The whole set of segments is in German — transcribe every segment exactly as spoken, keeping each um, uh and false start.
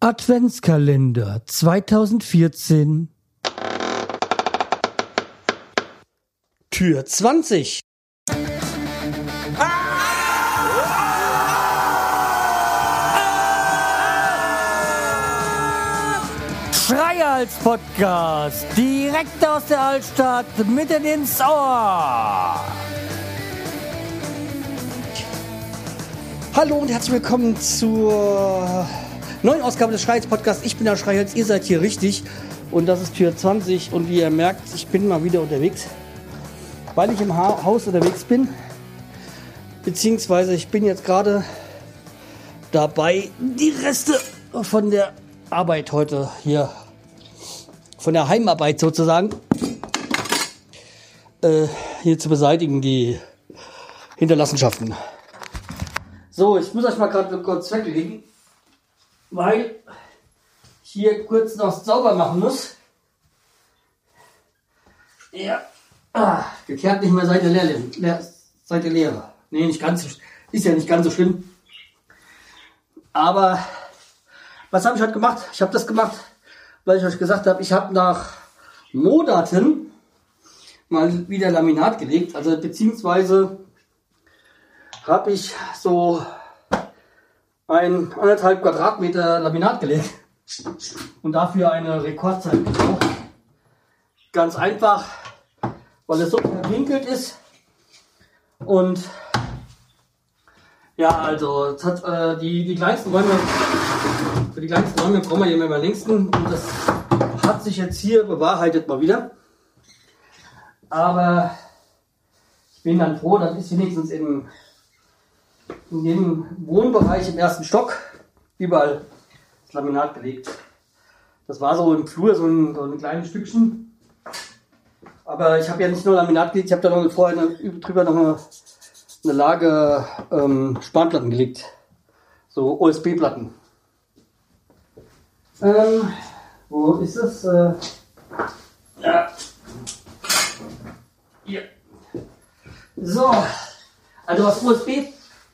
Adventskalender zweitausendvierzehn. Tür zwanzig. Schreihals Podcast, direkt aus der Altstadt, mitten ins Ohr. Hallo und herzlich willkommen zur neuen Ausgabe des Schreihals Podcasts. Ich bin der Schreihals, ihr seid hier richtig und das ist Tür zwanzig und wie ihr merkt, ich bin mal wieder unterwegs, weil ich im ha- Haus unterwegs bin, beziehungsweise ich bin jetzt gerade dabei, die Reste von der Arbeit heute hier, von der Heimarbeit sozusagen, äh, hier zu beseitigen, die Hinterlassenschaften. So, ich muss euch mal gerade kurz weglegen, weil ich hier kurz noch sauber machen muss. Ja, ah, gekehrt nicht mehr seit der Lehre, Lehr- seit der Lehre. Nee, nicht ganz so, ist ja nicht ganz so schlimm. Aber was habe ich heute gemacht? Ich habe das gemacht, weil ich euch gesagt habe, ich habe nach Monaten mal wieder Laminat gelegt. Also beziehungsweise habe ich so ein anderthalb Quadratmeter Laminat gelegt und dafür eine Rekordzeit gebraucht. Ganz einfach, weil es so verwinkelt ist und ja, also es hat, äh, die, die kleinsten Räume, für die kleinsten Räume brauchen wir hier immer längsten und das hat sich jetzt hier bewahrheitet mal wieder. Aber ich bin dann froh, das ist wenigstens im in dem Wohnbereich im ersten Stock überall das Laminat gelegt. Das war so im Flur, so ein, so ein kleines Stückchen. Aber ich habe ja nicht nur Laminat gelegt, ich habe da noch vorher eine, drüber noch eine, eine Lage ähm, Spanplatten gelegt. So O S B-Platten. Ähm, wo ist es? Äh, ja. Hier. So. Also was O S B...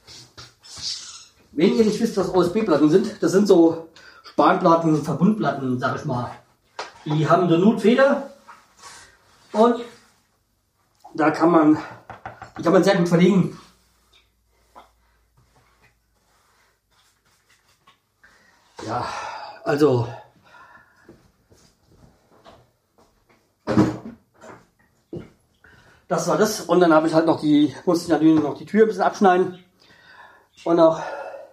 Wenn ihr nicht wisst, was O S B-Platten sind, das sind so Spanplatten, Verbundplatten, sag ich mal. Die haben eine Nutfeder und da kann man, die kann man sehr gut verlegen. Ja, also das war das und dann habe ich halt noch die, musste ich natürlich noch die Tür ein bisschen abschneiden und auch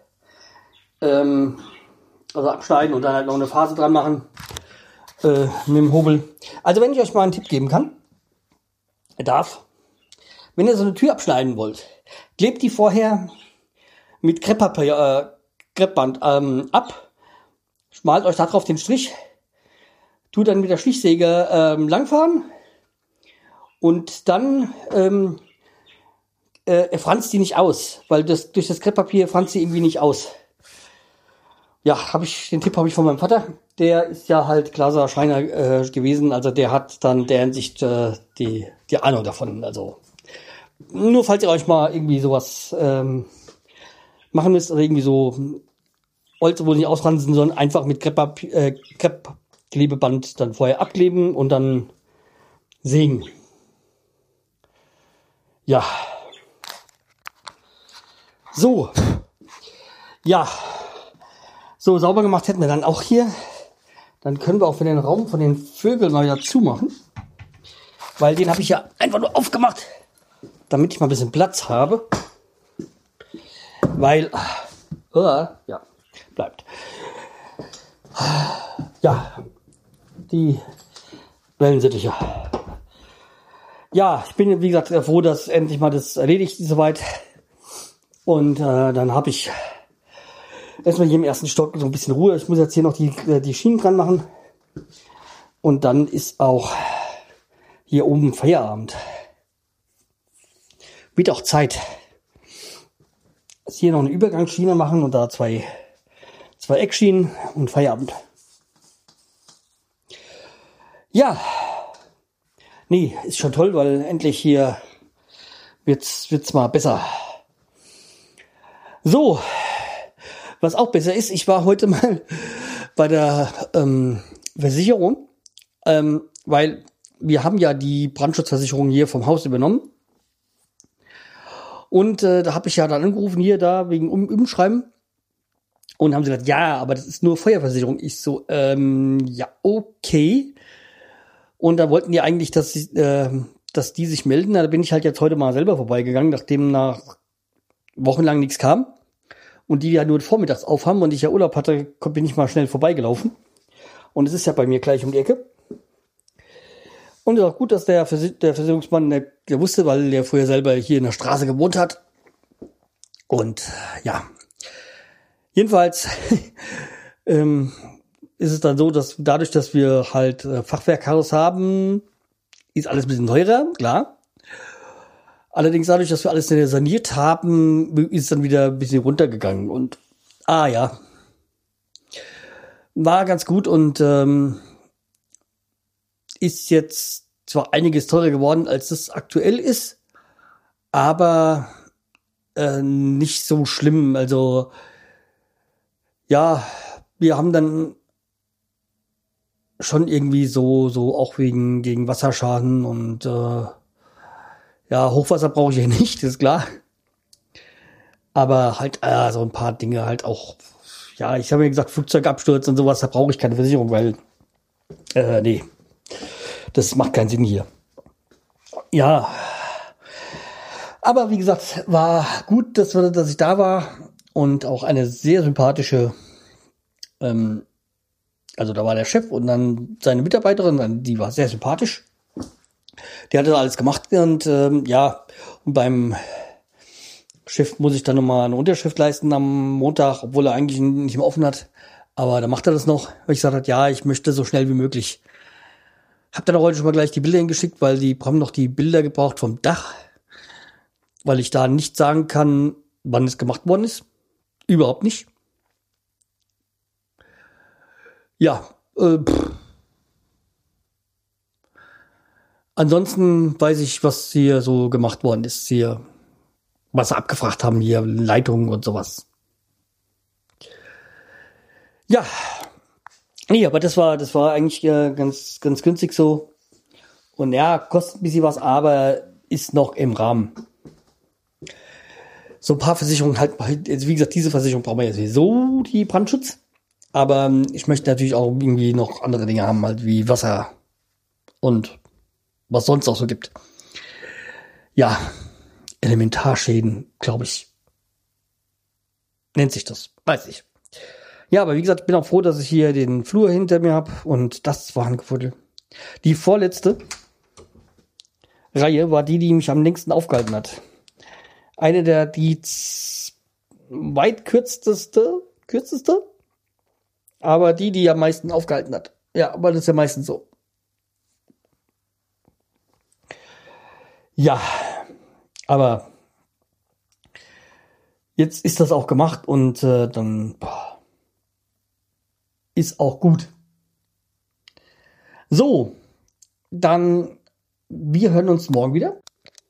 Ähm, also abschneiden und dann halt noch eine Phase dran machen äh, mit dem Hobel. Also wenn ich euch mal einen Tipp geben kann, darf, wenn ihr so eine Tür abschneiden wollt, klebt die vorher mit Krepppapier, äh, Kreppband ähm, ab, schmalt euch da drauf den Strich, tut dann mit der Stichsäge ähm, langfahren und dann ähm, äh, franzt die nicht aus, weil das durch das Krepppapier franzt die irgendwie nicht aus. Ja, habe ich den Tipp habe ich von meinem Vater. Der ist ja halt Glaser-Schreiner äh, gewesen, also der hat dann der Hinsicht äh, die die Ahnung davon. Also nur falls ihr euch mal irgendwie sowas ähm, machen müsst oder irgendwie so Holz wohl nicht ausfransen, sondern einfach mit Krepppapier, äh, Kreppklebeband dann vorher abkleben und dann sägen. Ja. So. Ja. So, sauber gemacht hätten wir dann auch hier. Dann können wir auch für den Raum von den Vögeln mal wieder zumachen. Weil den habe ich ja einfach nur aufgemacht, damit ich mal ein bisschen Platz habe. Weil, uh, ja, bleibt. Ja, die Wellensittiche. Ja, ich bin, wie gesagt, froh, dass endlich mal das erledigt ist soweit. Und äh, dann habe ich erstmal hier im ersten Stock so ein bisschen Ruhe. Ich muss jetzt hier noch die, die Schienen dran machen. Und dann ist auch hier oben Feierabend. Wird auch Zeit. Jetzt hier noch eine Übergangsschiene machen und da zwei, zwei Eckschienen und Feierabend. Ja. Nee, ist schon toll, weil endlich hier wird's, wird's mal besser. So. Was auch besser ist, ich war heute mal bei der ähm, Versicherung, ähm, weil wir haben ja die Brandschutzversicherung hier vom Haus übernommen. Und äh, da habe ich ja dann angerufen, hier, da, wegen um Umschreiben. Und haben sie gesagt, ja, aber das ist nur Feuerversicherung. Ich so, ähm, ja, okay. Und da wollten die eigentlich, dass, sie, äh, dass die sich melden. Da bin ich halt jetzt heute mal selber vorbeigegangen, nachdem nach wochenlang nichts kam. Und die ja nur vormittags aufhaben und ich ja Urlaub hatte, bin ich mal schnell vorbeigelaufen. Und es ist ja bei mir gleich um die Ecke. Und es ist auch gut, dass der, Vers- der Versicherungsmann, der, der wusste, weil der früher selber hier in der Straße gewohnt hat. Und ja, jedenfalls ähm, ist es dann so, dass dadurch, dass wir halt äh, Fachwerkhaus haben, ist alles ein bisschen teurer, klar. Allerdings dadurch, dass wir alles saniert haben, ist es dann wieder ein bisschen runtergegangen. Und ah ja, war ganz gut und ähm, ist jetzt zwar einiges teurer geworden, als das aktuell ist, aber äh, nicht so schlimm. Also ja, wir haben dann schon irgendwie so so auch wegen gegen Wasserschaden und äh, ja, Hochwasser brauche ich ja nicht, ist klar. Aber halt äh, so ein paar Dinge halt auch, ja, ich habe ja gesagt, Flugzeugabsturz und sowas, da brauche ich keine Versicherung, weil äh, nee. Das macht keinen Sinn hier. Ja. Aber wie gesagt, war gut, dass, wir, dass ich da war. Und auch eine sehr sympathische, ähm, also da war der Chef und dann seine Mitarbeiterin, die war sehr sympathisch. Die hatte alles gemacht und ähm, ja, und beim Chef muss ich dann nochmal eine Unterschrift leisten am Montag, obwohl er eigentlich nicht mehr offen hat. Aber da macht er das noch, weil ich gesagt habe, ja, ich möchte so schnell wie möglich. Hab dann auch heute schon mal gleich die Bilder hingeschickt, weil die haben noch die Bilder gebraucht vom Dach, weil ich da nicht sagen kann, wann es gemacht worden ist. Überhaupt nicht. Ja, äh, pff. Ansonsten weiß ich, was hier so gemacht worden ist, hier, was sie abgefragt haben, hier Leitungen und sowas. Ja. Nee, aber das war, das war eigentlich äh, ganz, ganz günstig so. Und ja, kostet ein bisschen was, aber ist noch im Rahmen. So ein paar Versicherungen halt, wie gesagt, diese Versicherung brauchen wir jetzt sowieso, die Brandschutz. Aber ich möchte natürlich auch irgendwie noch andere Dinge haben, halt wie Wasser und was sonst auch so gibt. Ja, Elementarschäden, glaube ich. Nennt sich das, weiß ich. Ja, aber wie gesagt, ich bin auch froh, dass ich hier den Flur hinter mir habe und das war ein Gefuddel. Die vorletzte Reihe war die, die mich am längsten aufgehalten hat. Eine der, die z- weit kürzeste, kürzeste, aber die, die am meisten aufgehalten hat. Ja, aber das ist ja meistens so. Ja, aber jetzt ist das auch gemacht und äh, dann boah, ist auch gut. So, dann wir hören uns morgen wieder.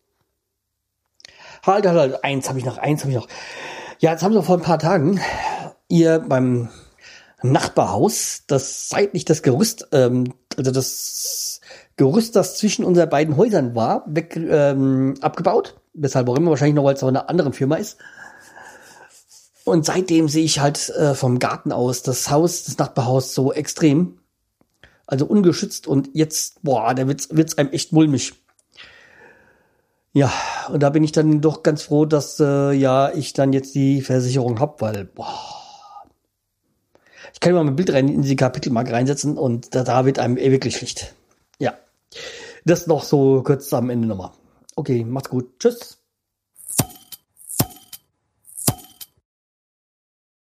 Halt, halt, halt, eins habe ich noch, eins habe ich noch. Ja, jetzt haben wir vor ein paar Tagen ihr beim Nachbarhaus das seitlich das Gerüst, ähm, also das Gerüst, das zwischen unseren beiden Häusern war, weg ähm, abgebaut. Weshalb auch immer, wahrscheinlich noch, weil es auch eine andere Firma ist. Und seitdem sehe ich halt äh, vom Garten aus das Haus, das Nachbarhaus so extrem. Also ungeschützt und jetzt, boah, da wird's, wird's einem echt mulmig. Ja, und da bin ich dann doch ganz froh, dass äh, ja ich dann jetzt die Versicherung hab, weil, boah, ich kann mal mein Bild rein in die Kapitelmarke reinsetzen und da, da wird einem eh wirklich schlecht. Ja, das noch so kurz am Ende nochmal. Okay, macht's gut. Tschüss.